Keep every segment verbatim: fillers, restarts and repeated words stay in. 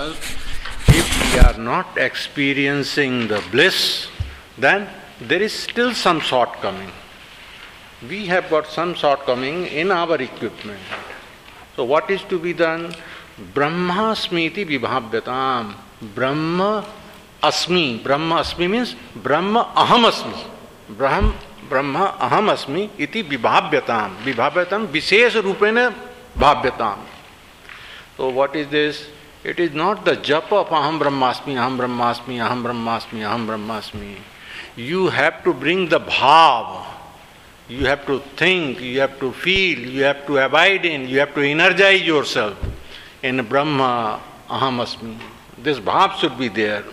ourselves, if we are not experiencing the bliss, then there is still some shortcoming. We have got some shortcoming in our equipment. So what is to be done? Brahmasmiti vibhavyatam. Brahma asmi. Brahma asmi means Brahma aham asmi. Brahm, Brahma aham asmi iti vibhavyatam. Vibhavyatam visesha rupena bhavyatam. So what is this? It is not the japa of aham brahmasmi, aham brahmasmi, aham brahmasmi, aham brahmasmi. You have to bring the bhav. You have to think, you have to feel, you have to abide in, you have to energize yourself in Brahma aham asmi. This bhav should be there.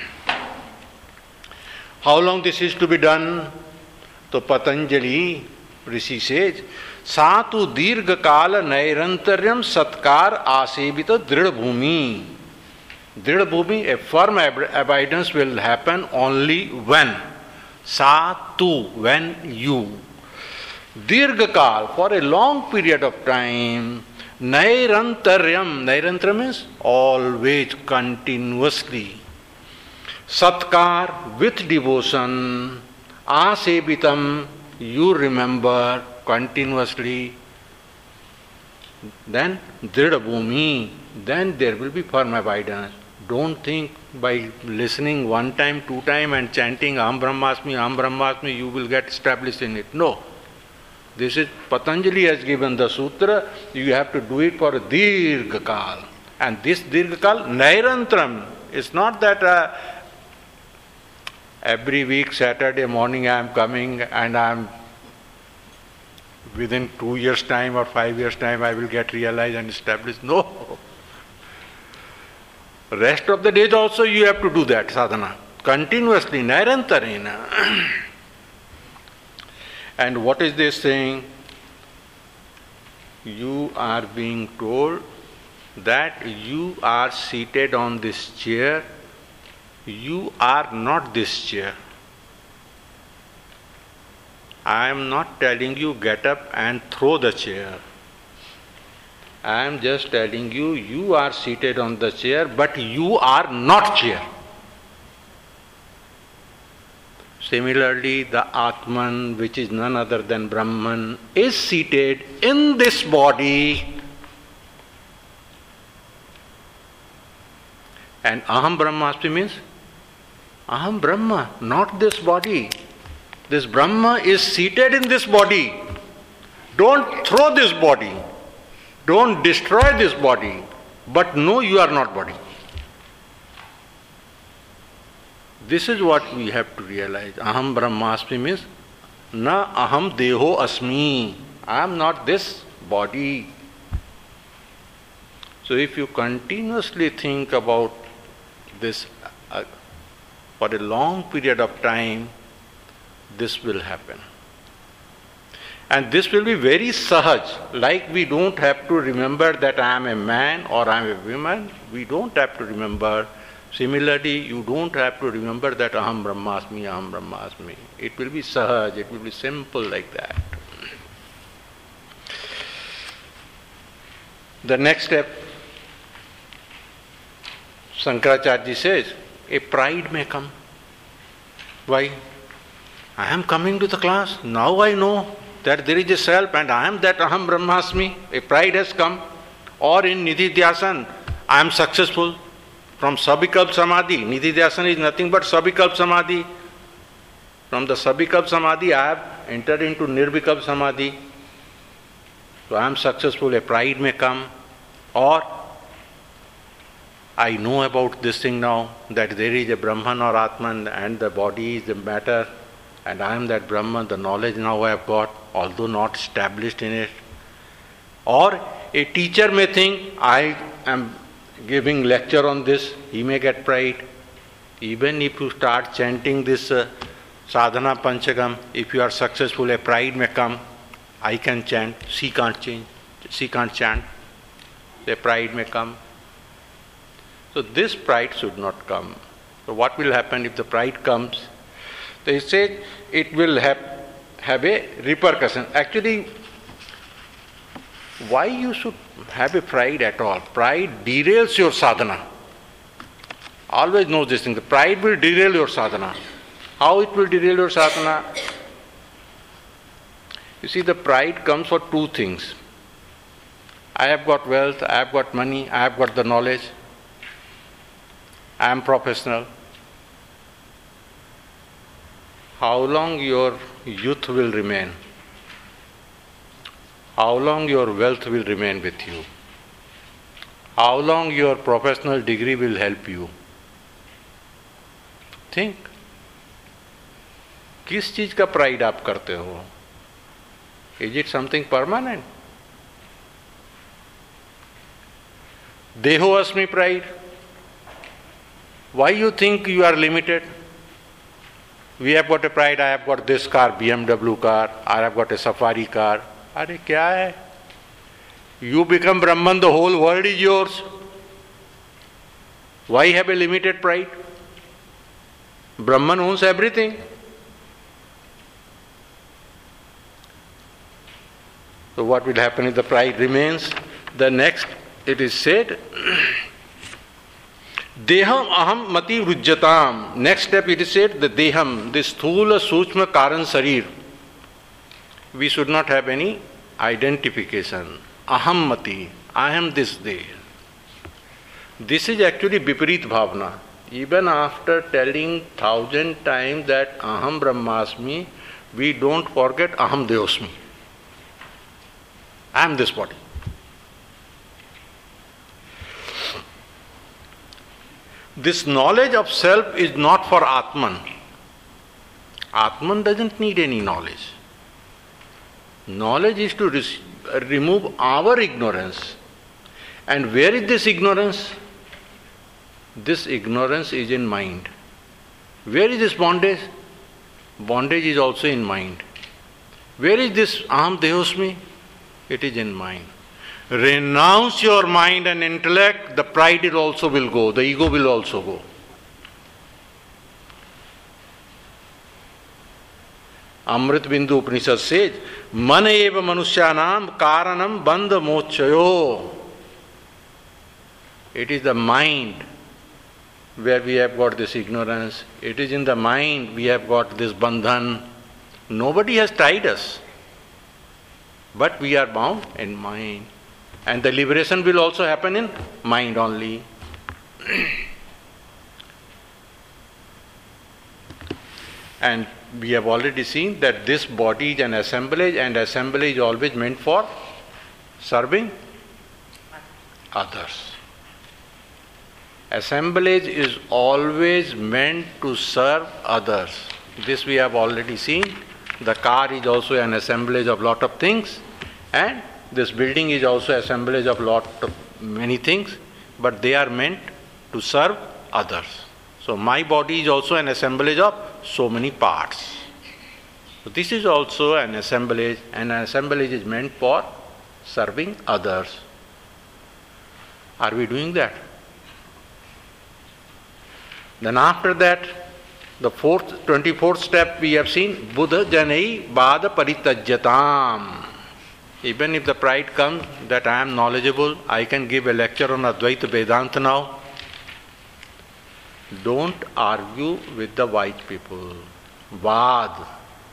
How long this is to be done? So Patanjali Rishi says, Satu dirgha kala nairantaryam satkar asevita dridha bhumi. Dridha bhumi, a firm ab- abidance will happen only when? Satu, when you. Dirgha kal, for a long period of time, nairantaryam, nairantaryam means always, continuously. Satkar, with devotion, asevitam, you remember continuously, then dridha bhumi, then there will be firm abidance. Don't think by listening one time, two time and chanting Aham Brahmasmi, Aham Brahmasmi, you will get established in it. No. This is, Patanjali has given the sutra, you have to do it for a dirgha kal. And this dirgha kal, nairantaram, it's not that uh, every week, Saturday morning I am coming and I am within two years' time or five years' time I will get realized and established. No. Rest of the days also you have to do that sadhana. Continuously, nairantarena. And what is this saying? You are being told that you are seated on this chair. You are not this chair. I am not telling you get up and throw the chair. I am just telling you, you are seated on the chair, but you are not chair. Similarly, the Atman, which is none other than Brahman, is seated in this body. And Aham Brahmasmi means Aham Brahma, not this body. This Brahma is seated in this body. Don't throw this body. Don't destroy this body. But no, you are not body. This is what we have to realize. Aham Brahmasmi means na aham deho asmi. I am not this body. So if you continuously think about this uh, for a long period of time, this will happen. And this will be very sahaj. Like we don't have to remember that I am a man or I am a woman. We don't have to remember. Similarly, you don't have to remember that Aham Brahmasmi, Aham Brahmasmi. It will be sahaj, it will be simple like that. The next step, Shankaracharya says, a pride may come. Why? I am coming to the class, now I know that there is a self and I am that Aham Brahmasmi. A pride has come. Or in Nididhyasan, I am successful. From Sabikalp Samadhi, Nididhyasan is nothing but Sabikalp Samadhi. From the Sabikalp Samadhi, I have entered into Nirvikalp Samadhi. So I am successful, a pride may come. Or I know about this thing now, that there is a Brahman or Atman and the body is the matter, and I am that Brahman, the knowledge now I have got, although not established in it. Or a teacher may think, I am giving lecture on this, he may get pride. Even if you start chanting this uh, sadhana panchagam, if you are successful, a pride may come. I can chant, she can't change, she can't chant. A pride may come. So this pride should not come. So what will happen if the pride comes? They say it will have, have a repercussion. Actually, why you should have a pride at all? Pride derails your sadhana. Always knows this thing. The pride will derail your sadhana. How it will derail your sadhana? You see, the pride comes for two things. I have got wealth, I have got money, I have got the knowledge, I am professional. How long your youth will remain? How long your wealth will remain with you? How long your professional degree will help you? Think. किस चीज का pride आप करते हो? Is it something permanent? Dehoasmi pride. Why you think you are limited? We have got a pride, I have got this car, B M W car, I have got a safari car. अरे क्या है? You become Brahman, the whole world is yours. Why have a limited pride? Brahman owns everything. So what will happen if the pride remains? The next, it is said, Deham aham mati vrujyatam. Next step it is said, the Deham, this sthula suchma karan sarir. We should not have any identification. Aham mati, I am this day. This is actually Viparit Bhavana. Even after telling thousand times that Aham Brahmasmi, we don't forget Aham Deosmi. I am this body. This knowledge of self is not for Atman. Atman doesn't need any knowledge. Knowledge is to re- remove our ignorance. And where is this ignorance? This ignorance is in mind. Where is this bondage? Bondage is also in mind. Where is this Aham Dehosmi? It is in mind. Renounce your mind and intellect, the pride it also will go, the ego will also go. Amrit Bindu Upanishad says, Man eva manushyanam karanam bandha mochayo. It is the mind where we have got this ignorance. It is in the mind we have got this bandhan. Nobody has tied us. But we are bound in mind. And the liberation will also happen in mind only. And we have already seen that this body is an assemblage, and assembly is always meant for serving others. Assemblage is always meant to serve others. This we have already seen. The car is also an assemblage of lot of things, and this building is also assemblage of lot of many things, but they are meant to serve others. So my body is also an assemblage of so many parts. So this is also an assemblage, and an assemblage is meant for serving others. Are we doing that? Then after that, the fourth, twenty-fourth step we have seen, Buddha janai bada paritajyatam. Even if the pride comes that I am knowledgeable, I can give a lecture on Advaita Vedanta now. Don't argue with the white people. Vad.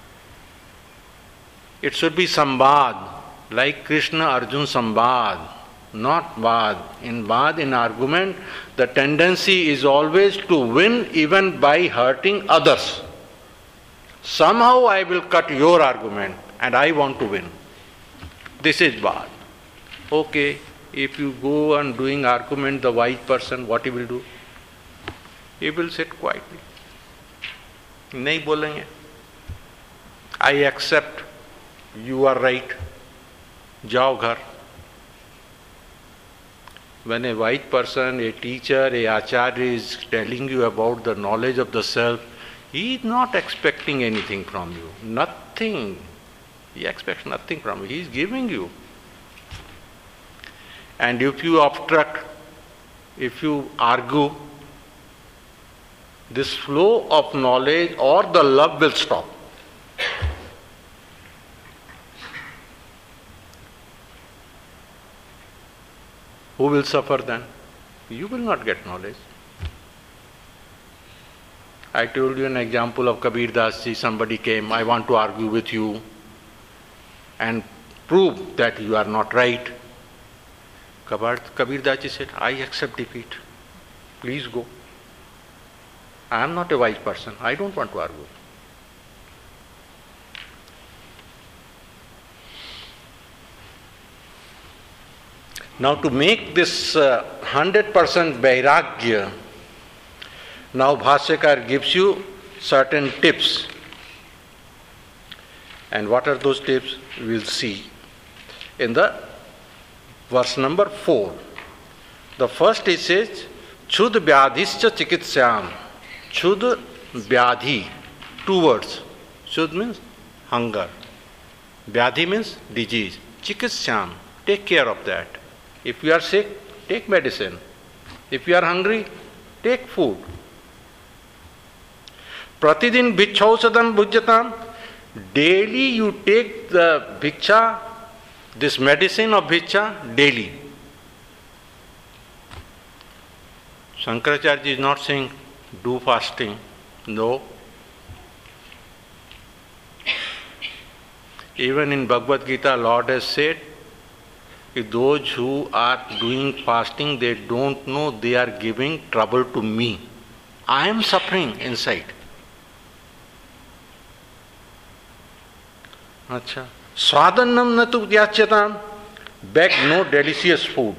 It should be Sambad, like Krishna Arjun Sambad, not Vad. In Vad, in argument, the tendency is always to win even by hurting others. Somehow I will cut your argument and I want to win. This is Vad. Okay, if you go on doing argument, the white person, what he will do? He will sit quietly. नहीं बोलेंगे. I accept. You are right. जाओ घर. When a white person, a teacher, a acharya is telling you about the knowledge of the self, he is not expecting anything from you. Nothing. He expects nothing from you. He is giving you. And if you obstruct, if you argue, this flow of knowledge or the love will stop. Who will suffer then? You will not get knowledge. I told you an example of Kabir Das ji. Somebody came, I want to argue with you and prove that you are not right. Kabir Das ji said, I accept defeat. Please go. I am not a wise person. I don't want to argue. Now to make this uh, one hundred percent Vairagya, now Bhashyakar gives you certain tips. And what are those tips? We will see in the verse number four. The first it says, Chud Vyadhischa Chikitsyam. Chud Vyadhi. Two words. Chud means hunger. Vyadhi means disease. Chikitsyam. Take care of that. If you are sick, take medicine. If you are hungry, take food. Pratidin bhikshaosadam bhujyatam. Daily you take the bhiksha, this medicine of bhiksha, daily. Shankaracharya is not saying do fasting. No. Even in Bhagavad Gita, Lord has said, if those who are doing fasting, they don't know they are giving trouble to me. I am suffering inside. Acha. Swadannam natu yachyatam. Beg no delicious food.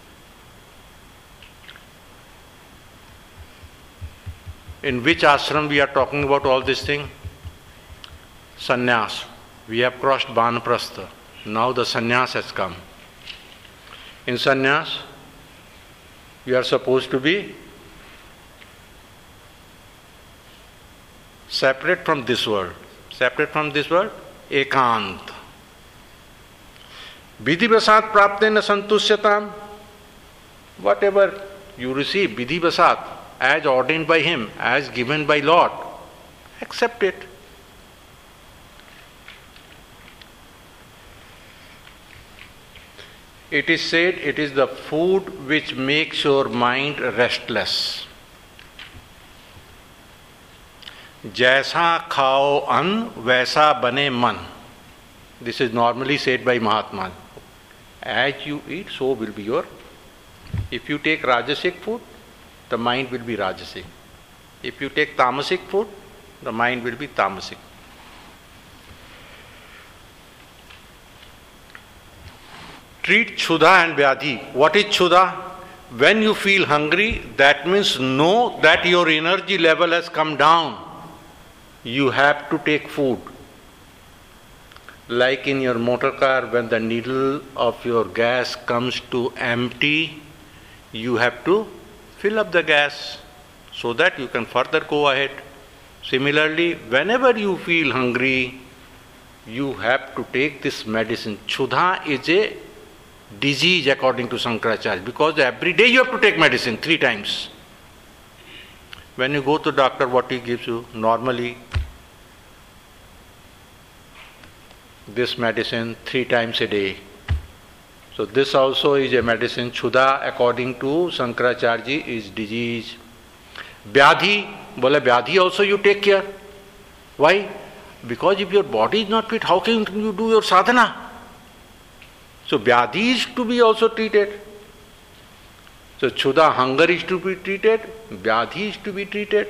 In which ashram we are talking about all this thing? Sannyas. We have crossed Banaprastha. Now the sannyas has come. In sannyas, you are supposed to be separate from this world. Separate from this world, ekant. Vidhi vasat praptena santushyatam. Whatever you receive, vidhi vasat, as ordained by him, as given by Lord, accept it. It is said it is the food which makes your mind restless. Jaisa khao an, vaisa bane man. This is normally said by Mahatma. As you eat, so will be your. If you take Rajasic food, the mind will be Rajasic. If you take Tamasic food, the mind will be Tamasic. Treat Kshuddha and Vyadhi. What is Kshuddha? When you feel hungry, that means know that your energy level has come down. You have to take food. Like in your motor car, when the needle of your gas comes to empty, you have to fill up the gas so that you can further go ahead. Similarly, whenever you feel hungry, you have to take this medicine. Kshuddha is a disease according to Shankaracharya, because every day you have to take medicine three times. When you go to doctor, what he gives you? Normally, this medicine three times a day. So this also is a medicine. Kshuddha according to Shankaracharya is disease. Vyadhi, bola Vyadhi also you take care. Why? Because if your body is not fit, how can you do your sadhana? So Vyadhi is to be also treated. So Kshuddha, hunger is to be treated, Vyadhi is to be treated.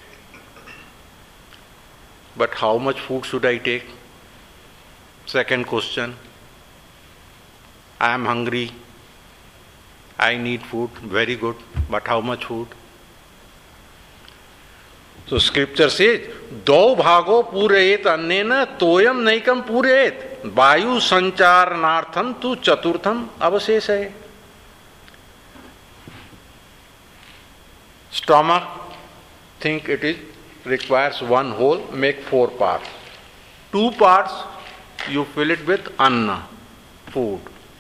But how much food should I take? Second question. I am hungry. I need food. Very good. But how much food? So scripture says, Do bhago purayet annena toyam naikam purayet. Vayu sancharnartham tu chaturtham avasesaya. Stomach, think it is requires one whole, make four parts. Two parts, you fill it with anna, food.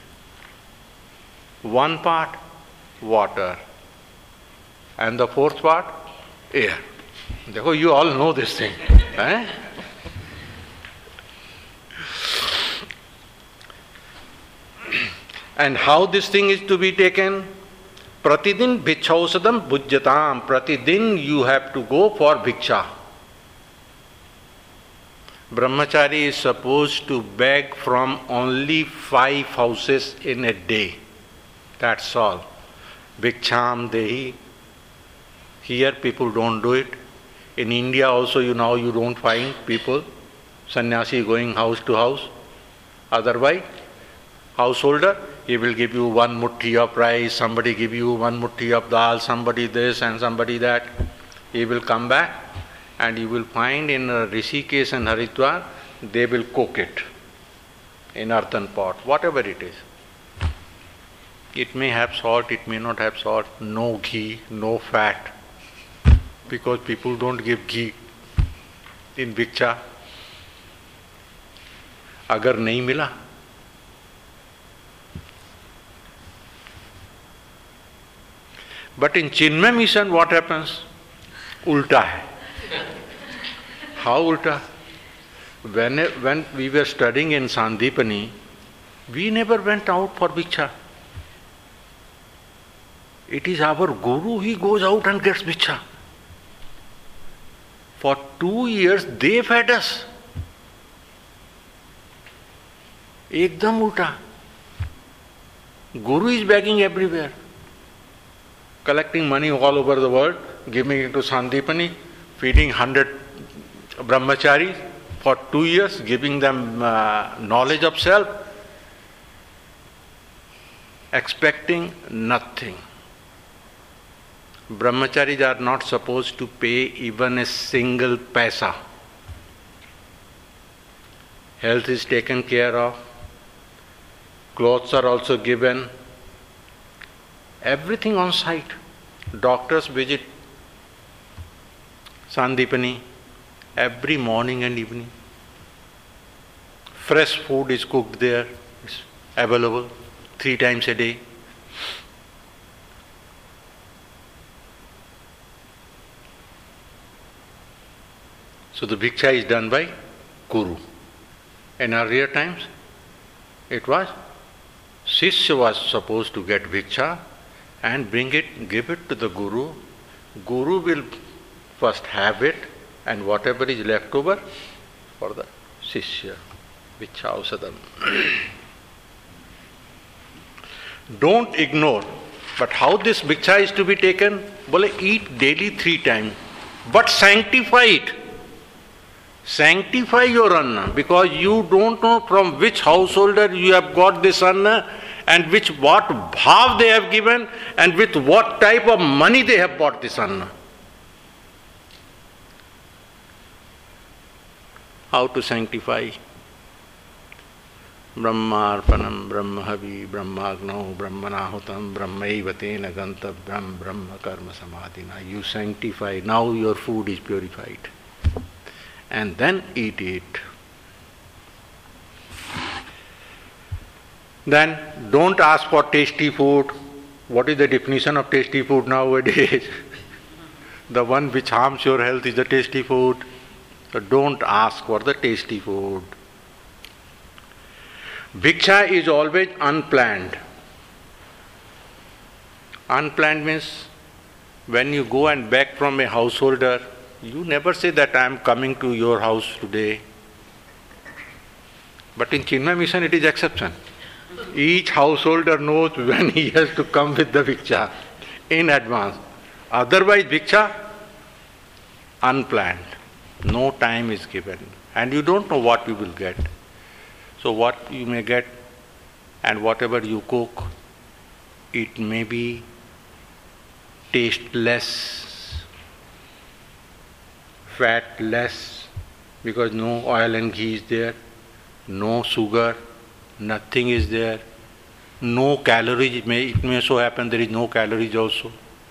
One part, water. And the fourth part, air. Dekho, you all know this thing. Eh? And how this thing is to be taken? Pratidin bhikshaosadam bhujyatam. Pratidin you have to go for bhiksha. Brahmachari is supposed to beg from only five houses in a day. That's all. Bhiksham dehi. Here people don't do it. In India also you now you don't find people, sannyasi going house to house. Otherwise, householder, he will give you one muthi of rice, somebody give you one muthi of dal, somebody this and somebody that. He will come back and you will find in Rishikesh and Haridwar, they will cook it in earthen pot, whatever it is. It may have salt, it may not have salt, no ghee, no fat. Because people don't give ghee in bhiksha. Agar nahi mila. But in Chinmay mission what happens? Ulta hai. How ulta? When, when we were studying in Sandipani, we never went out for bhiksha. It is our guru, he goes out and gets bhiksha. For two years they fed us. Ekdam ulta. Guru is begging everywhere, collecting money all over the world, giving it to Sandipani, feeding hundred brahmacharis for two years, giving them uh, knowledge of self, expecting nothing. Brahmacharis are not supposed to pay even a single paisa. Health is taken care of. Clothes are also given. Everything on site. Doctors visit Sandipani every morning and evening. Fresh food is cooked there. It's available three times a day. So the bhiksha is done by Guru. In earlier times, it was Shishya was supposed to get bhiksha and bring it, give it to the Guru. Guru will first have it and whatever is left over for the Shishya. Bhiksha ausadam. Don't ignore. But how this bhiksha is to be taken? Bole, eat daily three times. But sanctify it. Sanctify your anna, because you don't know from which householder you have got this anna and which what bhav they have given and with what type of money they have bought this anna. How to sanctify? Brahmarpanam, Brahmahavi, Brahmagnau, Brahmanahutam, Brahmaevatena Gantabhyam, Brahma Karma Samadhina. You sanctify, now your food is purified. And then eat it. Then don't ask for tasty food. What is the definition of tasty food nowadays? The one which harms your health is the tasty food. So don't ask for the tasty food. Bhiksha is always unplanned. Unplanned means when you go and beg from a householder, you never say that I am coming to your house today. But in Chinmay mission it is exception. Each householder knows when he has to come with the bhiksha in advance. Otherwise bhiksha, unplanned. No time is given. And you don't know what you will get. So what you may get and whatever you cook, it may be tasteless, fat less, because no oil and ghee is there, no sugar, nothing is there, no calories. It may, it may so happen there is no calories also.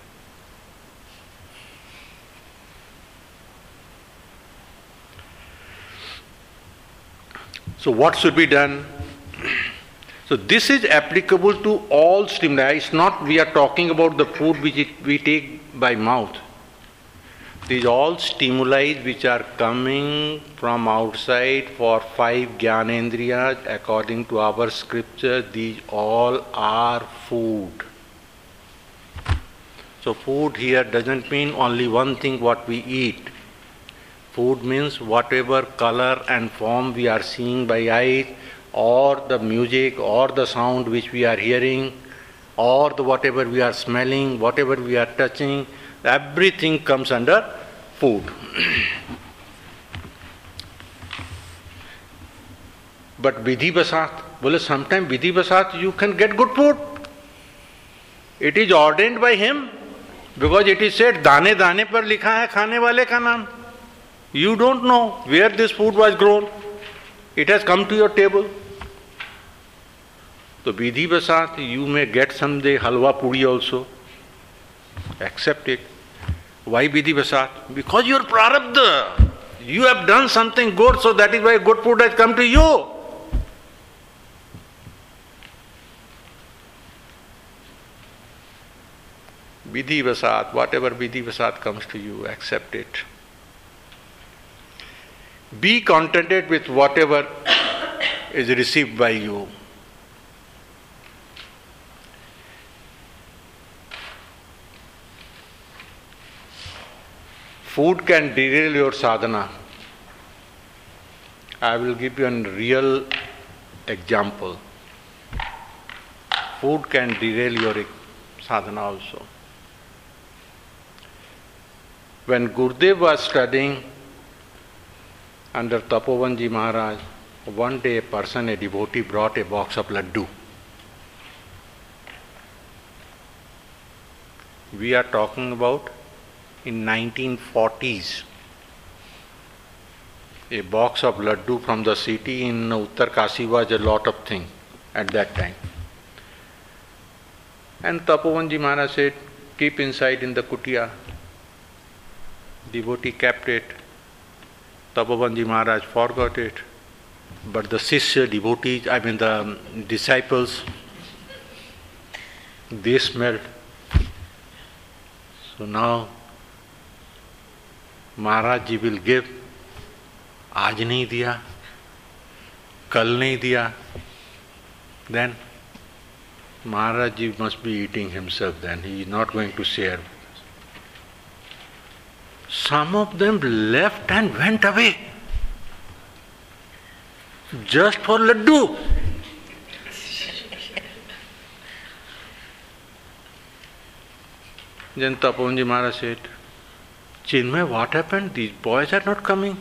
So what should be done? So this is applicable to all stimuli. It's not we are talking about the food which it, we take by mouth. These all stimuli which are coming from outside for five Jnanendriyas according to our scripture, these all are food. So food here doesn't mean only one thing what we eat. Food means whatever color and form we are seeing by eyes, or the music or the sound which we are hearing, or the whatever we are smelling, whatever we are touching, everything comes under food. But vidhi basat, well, sometimes vidhi basat you can get good food. It is ordained by him, because it is said, दाने दाने पर लिखा है खाने वाले का नाम. You don't know where this food was grown. It has come to your table. So vidhi basat, you may get someday halwa puri also. Accept it. Why vidhi basat? Because you are prarabdha. You have done something good, so that is why good food has come to you. Vidhi vasat, whatever vidhi vasat comes to you, accept it. Be contented with whatever is received by you. Food can derail your sadhana. I will give you a real example. Food can derail your sadhana also. When Gurudev was studying under Tapobanji Maharaj, one day a person, a devotee, brought a box of laddu. We are talking about in nineteen forties. A box of laddu from the city in Uttarkasi was a lot of thing at that time. And Tapobanji Maharaj said, keep inside in the kutia. Devotee kept it. Tapobanji Maharaj forgot it. But the Sishya, devotees, I mean the disciples, they smelled. So now Maharaj ji will give. आज नहीं दिया, कल नहीं दिया. Then Maharaj ji must be eating himself then. He is not going to share. Some of them left and went away. Just for laddu. Then Tapobanji Maharaj said, Chinmay, what happened? These boys are not coming.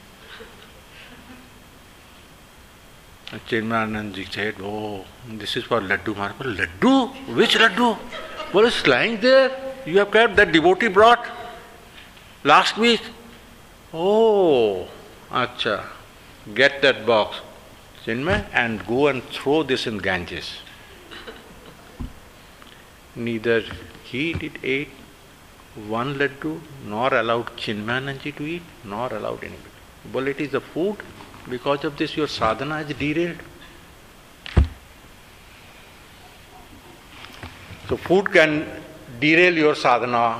Chinmayanand ji said, oh, this is for laddu. Maharaj, laddu? Which laddu? Well, it's lying there. You have kept that devotee brought last week. Oh, acha. Get that box, Chinmay, and go and throw this in Ganges. Neither he did eat one laddu, nor allowed Chinmayanand to eat, nor allowed anybody. Well, it is the food. Because of this, your sadhana is derailed. So, food can derail your sadhana.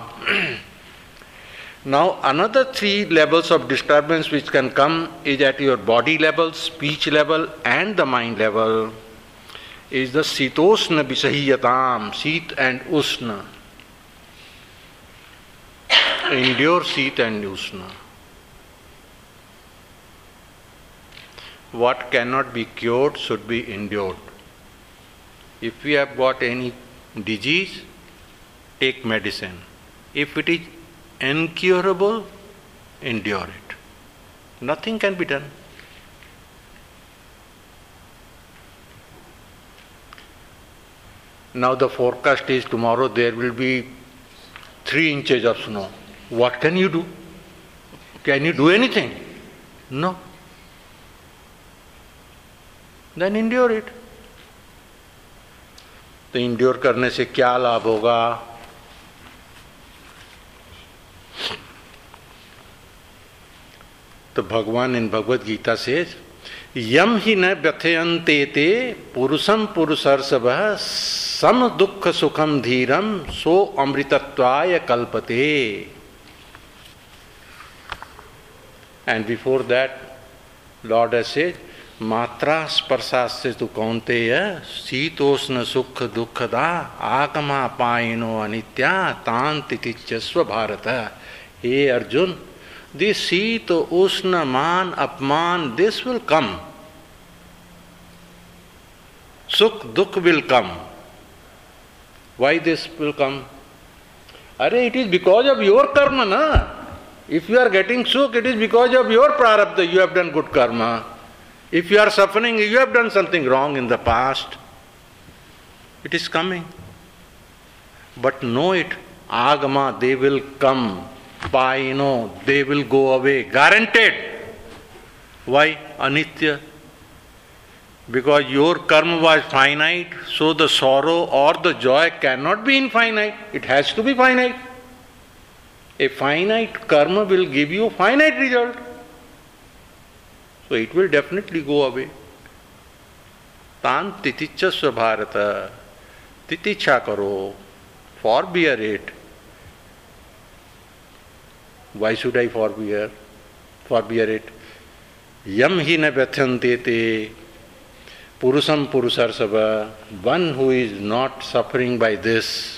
Now, another three levels of disturbance which can come is at your body level, speech level, and the mind level, is the sitosna visahiyatam, sit and usna. Endure sit and usna. What cannot be cured should be endured. If we have got any disease, take medicine. If it is incurable, endure it. Nothing can be done. Now the forecast is tomorrow there will be three inches of snow. What can you do? Can you do anything? No. Then endure it. तो endure करने से क्या लाभ होगा? तो भगवान इन भगवद गीता से यम ही न व्यथयन्ते ते पुरुषम पुरुषर्षभः सम दुख सुखम धीरम सो अमृतत्वाय कल्पते. And before that, Lord has said, मात्रा स्पर्शास्य तु कौन्तेय शीतोष्ण सुख दुखदा आगमा पायिनो अनित्या तान तितिच्छस्व भारत. हे Arjun, this sheet, ushna, man, apman, this will come. Sukh, dukh will come. Why this will come? Are, it is because of your karma, na? If you are getting sukh, it is because of your prarabdha, you have done good karma. If you are suffering, you have done something wrong in the past. It is coming. But know it, agama, they will come. Paino, they will go away. Guaranteed. Why? Anitya. Because your karma was finite, so the sorrow or the joy cannot be infinite. It has to be finite. A finite karma will give you finite result. So it will definitely go away. Tan titichasva bharata. Titicha karo. Forbear it. Why should I forbear? Forbear it. Yam hi na vyathyante te. Purusam purusarsava. One who is not suffering by this.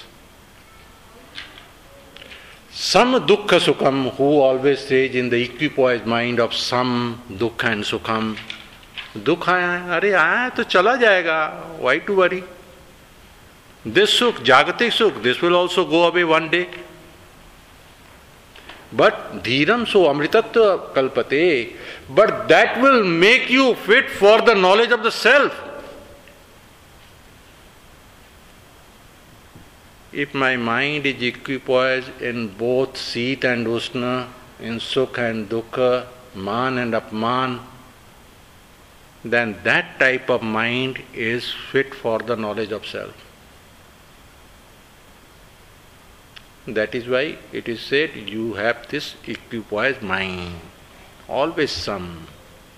Sam dukkha sukham, who always says in the equipoised mind of sam dukkha and sukham. Dukha aaya, arey aaya to chala jayega. Why to worry? This sukh, jagatik sukh, this will also go away one day. But dhiram so amritatva kalpate. But that will make you fit for the knowledge of the self. If my mind is equipoised in both Sheet and Ushna, in Sukha and Dukkha, Man and Apman, then that type of mind is fit for the knowledge of self. That is why it is said, you have this equipoised mind. Always some.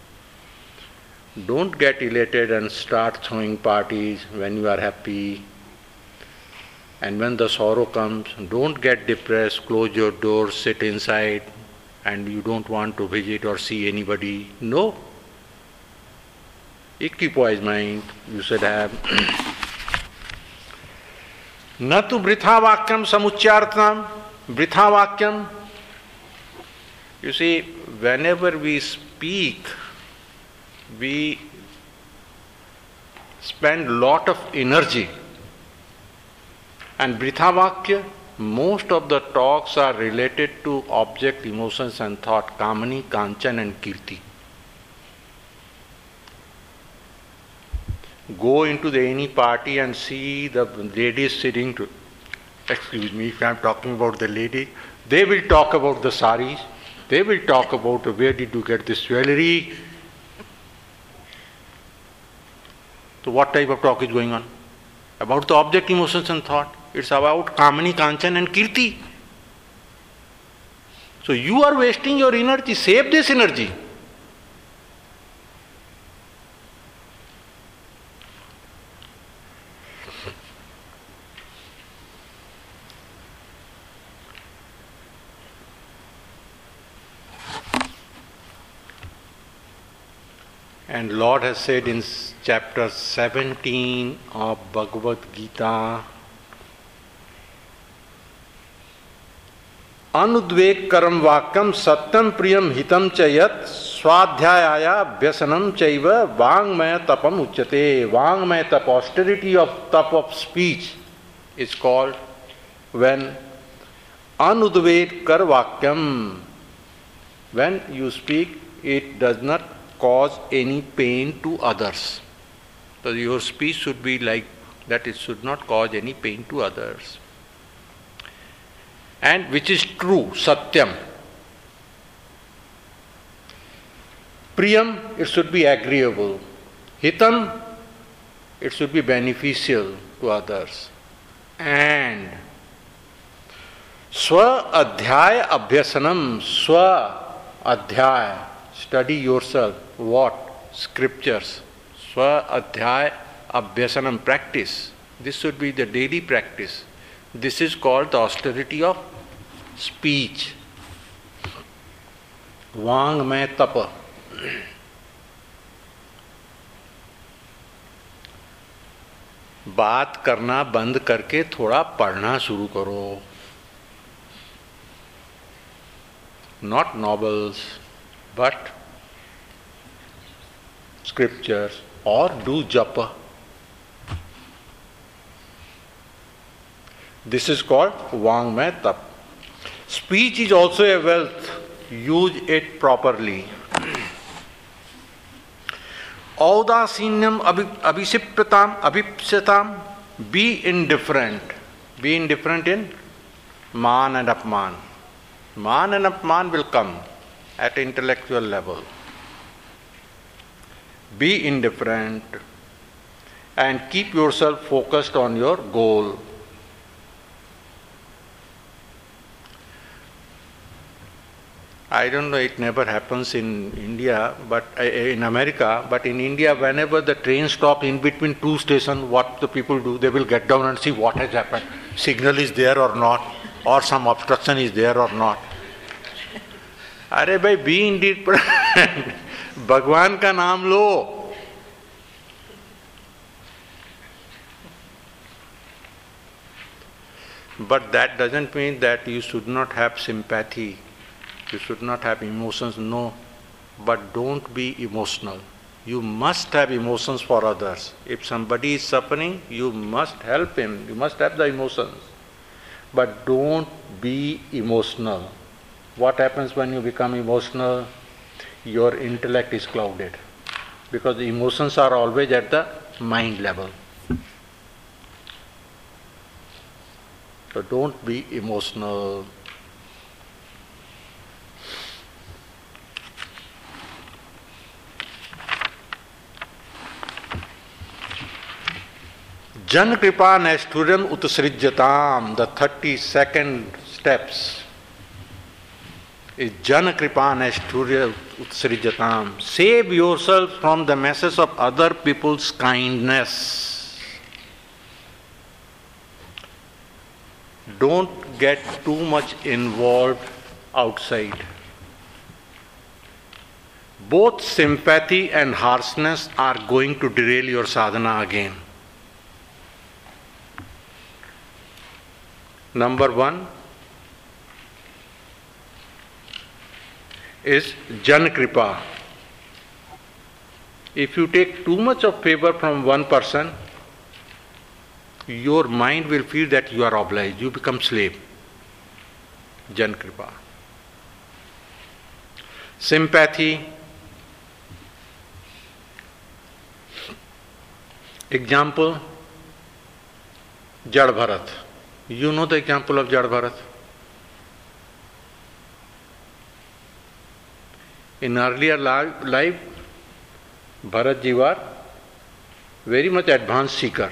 Don't get elated and start throwing parties when you are happy. And when the sorrow comes, don't get depressed, close your doors, sit inside, and you don't want to visit or see anybody. No. Equipoised mind, you should have. Natu britha vakyam samuchyartanam. Britha vakyam. You see, whenever we speak, we spend lot of energy. And Britha Vakya, most of the talks are related to object, emotions and thought, Kamani, Kanchan and Kirti. Go into the any party and see the ladies sitting to, excuse me if I am talking about the lady, they will talk about the saris, they will talk about where did you get this jewelry. So what type of talk is going on? About the object, emotions and thought. It's about Kamani, Kanchan and Kirti. So you are wasting your energy. Save this energy. And Lord has said in chapter seventeen of Bhagavad Gita, Anudvek karam vakyam satyam priyam hitam chayat swadhyaya vyasanam chaiva vangmaya tapam uchyate. Vangmaya tap, austerity of tap of speech is called when anudvek kar vakyam. When you speak, it does not cause any pain to others. So your speech should be like that, it should not cause any pain to others. And which is true, satyam. Priyam, it should be agreeable. Hitam, it should be beneficial to others. And Swa adhyaya abhyasanam, Swa adhyaya, study yourself. What? Scriptures. Swa adhyaya abhyasanam, practice. This should be the daily practice. This is called the austerity of speech. Vang mein tapa. बात करना बंद करके थोड़ा पढ़ना शुरू करो. Not novels, but scriptures, or do japa. This is called Vangmay Tap. Speech is also a wealth. Use it properly. Audasinyam abhisipyatam abhipsyatam. Be indifferent. Be indifferent in man and apman. Man and apman will come at intellectual level. Be indifferent and keep yourself focused on your goal. I don't know, it never happens in India, but uh, in America, but in India, whenever the train stops in between two stations, what the people do, they will get down and see what has happened. Signal is there or not, or some obstruction is there or not. अरे भाई, be indifferent. भगवान का नाम लो. But that doesn't mean that you should not have sympathy. You should not have emotions, no. But don't be emotional. You must have emotions for others. If somebody is suffering, you must help him. You must have the emotions. But don't be emotional. What happens when you become emotional? Your intellect is clouded. Because the emotions are always at the mind level. So don't be emotional. Jan kripa naishturyam utsrijyatam. The thirty-second steps is Jan kripa naishturyam utsrijyatam. Save yourself from the messes of other people's kindness. Don't get too much involved outside. Both sympathy and harshness are going to derail your sadhana again. Number one is Jan Kripa. If you take too much of favor from one person, your mind will feel that you are obliged, you become slave. Jan Kripa. Sympathy. Example, Jad Bharat. You know the example of Jad Bharat. In earlier life, Bharat ji was very much advanced seeker.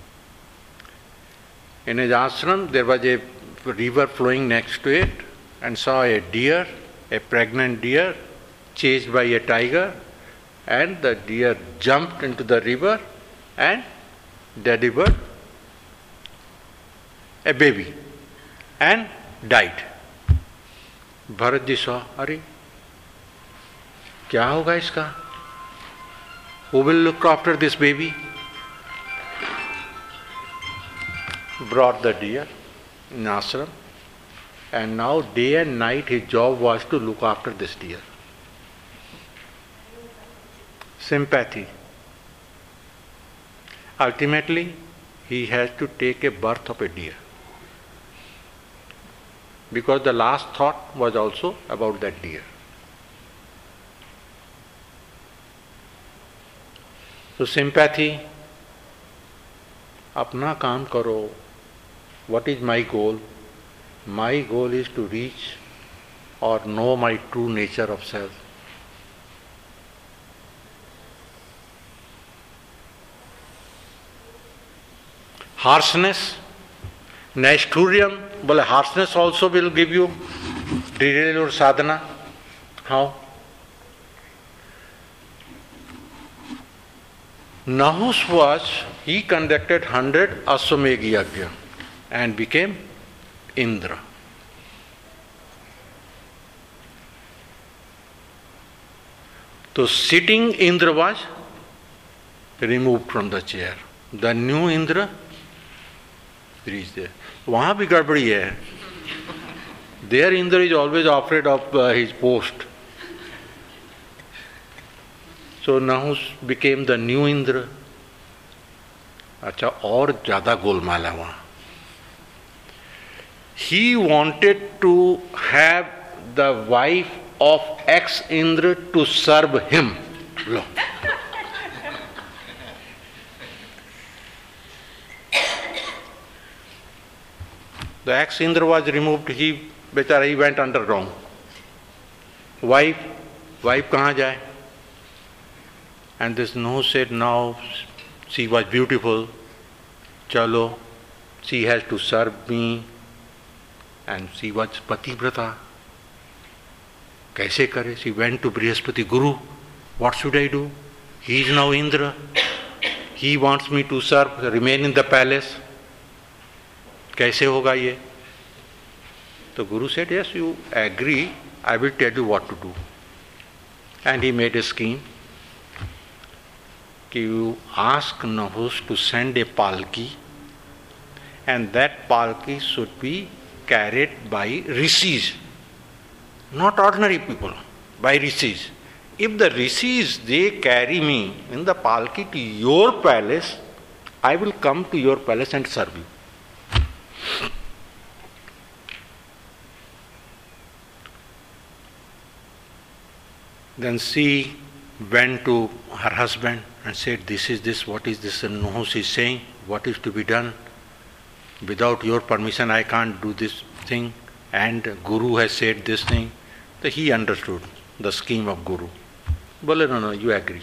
In his ashram, there was a river flowing next to it, and saw a deer, a pregnant deer, chased by a tiger, and the deer jumped into the river and delivered a baby and died. Bharat ji saw, अरे क्या होगा इसका? Who will look after this baby? Brought the deer in ashram, and now day and night his job was to look after this deer. Sympathy. Ultimately, he has to take a birth of a deer, because the last thought was also about that deer. So sympathy, अपना काम करो. What is my goal? My goal is to reach or know my true nature of self. Harshness, naishturyam, well, harshness also will give you derail your sadhana. How? Nahus was, he conducted hundred Aswamedh Yajna and became Indra. So sitting Indra was removed from the chair. The new Indra reached there. वहाँ भी गड़बड़ी है. There Indra is always afraid of uh, his post. So Nahus became the new Indra. अच्छा और ज़्यादा गोलमाल है वहाँ. He wanted to have the wife of ex-Indra to serve him. Lo. The ex-Indra was removed, he, बेचारा, he went underground. Wife, wife कहाँ जाए? And this Nuh said, now she was beautiful, chalo, she has to serve me. And she was pativrata. कैसे करे? She went to Brihaspati Guru. What should I do? He is now Indra. He wants me to serve, remain in the palace. कैसे होगा ये? तो Guru said, yes, you agree, I will tell you what to do. And he made a scheme. कि you ask Nahus to send a palki, and that palki should be carried by rishis, not ordinary people, by rishis. If the rishis, they carry me in the palki to your palace, I will come to your palace and serve you. Then she went to her husband and said, this is this, what is this? And Nuhus is saying, what is to be done? Without your permission I can't do this thing, and Guru has said this thing. So he understood the scheme of Guru. Bole, no, no, you agree.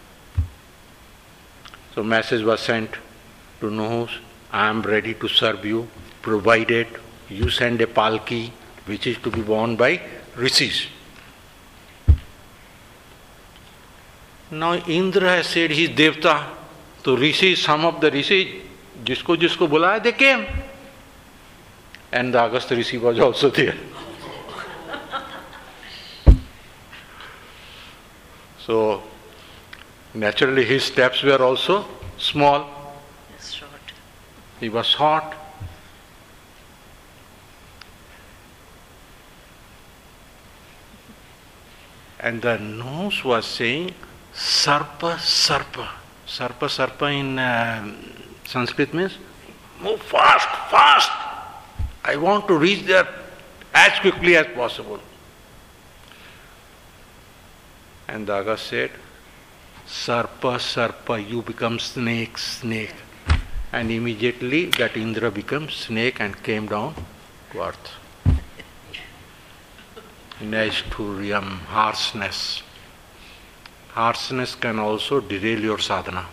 So message was sent to Nuhus, I am ready to serve you, provided you send a palki which is to be worn by rishis. Now Indra has said he is Devta. So rishis, some of the rishis, जिसको जिसको बुलाया, they came. And the Agastya Rishi was also there. So naturally his steps were also small. Short. He was short. And the nose was saying, Sarpa, Sarpa. Sarpa, Sarpa in uh, Sanskrit means, move fast, fast. I want to reach there as quickly as possible. And the Agastya said, Sarpa, Sarpa, you become snake, snake. And immediately that Indra became snake and came down to earth. Naisturiam, harshness. Harshness can also derail your sadhana.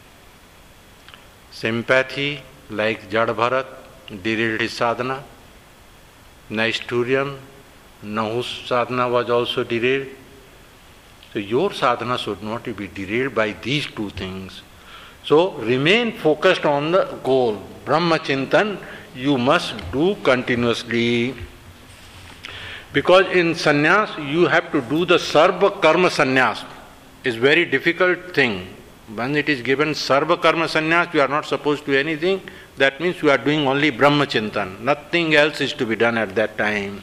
Sympathy, like Jad Bharat, derailed his sadhana. Naisturiam, Nahus sadhana was also derailed. So your sadhana should not be derailed by these two things. So remain focused on the goal. Brahma Chintan you must do continuously. Because in sannyas you have to do the sarva karma sannyas. It's a very difficult thing. When it is given sarva karma sannyas, you are not supposed to do anything. That means you are doing only Brahma Chintan. Nothing else is to be done at that time.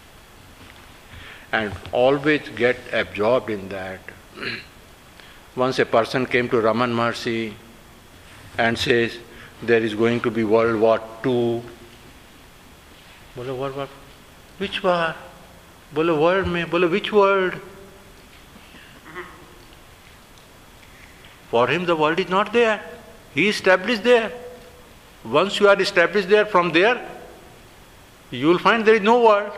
And always get absorbed in that. Once a person came to Raman Maharshi and says, there is going to be World War Two. Bole, World War? Which war? Bole, world mein? Bole, which world? For him the world is not there. He is established there. Once you are established there, from there, you will find there is no world.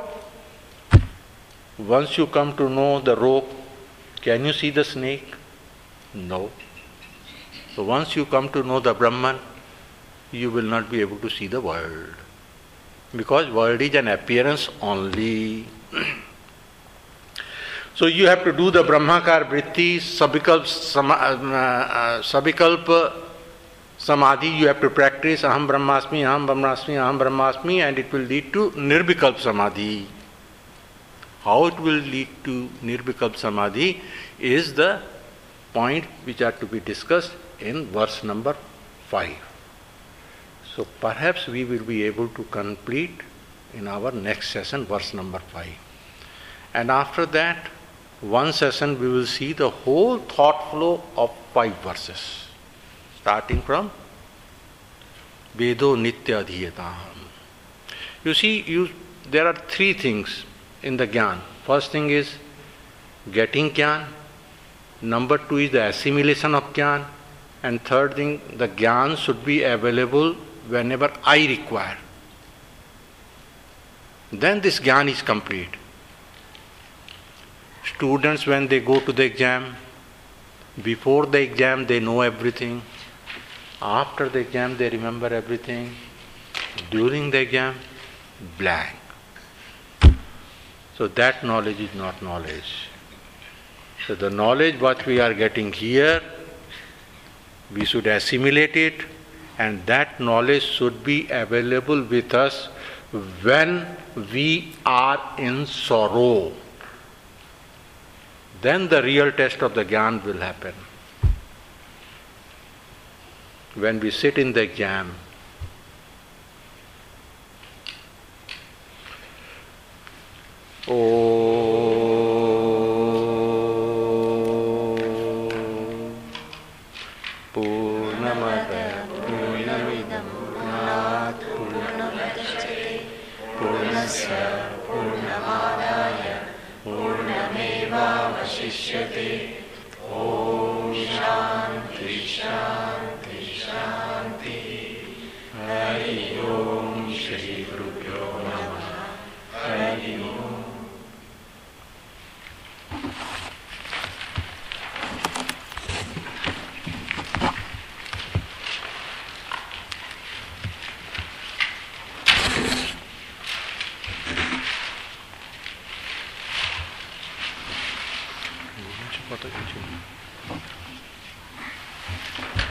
Once you come to know the rope, can you see the snake? No. So once you come to know the Brahman, you will not be able to see the world. Because world is an appearance only. So you have to do the Brahmakar Vritti, Sabikalp, sama, uh, Sabikalpa Samadhi, you have to practice Aham Brahmasmi, Aham Brahmasmi, Aham Brahmasmi, and it will lead to Nirvikalp Samadhi. How it will lead to Nirvikalp Samadhi is the point which are to be discussed in verse number five. So perhaps we will be able to complete in our next session verse number five. And after that, one session we will see the whole thought flow of five verses, starting from Vedo Nitya Adhiyataham. You see, you, there are three things in the Gyan. First thing is getting Gyan. Number two is the assimilation of Gyan. And third thing, the Gyan should be available whenever I require. Then this Gyan is complete. Students, when they go to the exam, before the exam they know everything. After the exam they remember everything. During the exam, blank. So that knowledge is not knowledge. So the knowledge what we are getting here, we should assimilate it, and that knowledge should be available with us when we are in sorrow. Then the real test of the Gyan will happen. When we sit in the exam, Om Purnamada Purnamidam Purnat Purnamudachyate Purnasya Purnamadaya Purnamevavashishyate. Om Shanti Shanti Shanti. Hari Om Shri Gurubhyo Namaha. Hari Om. What are you doing?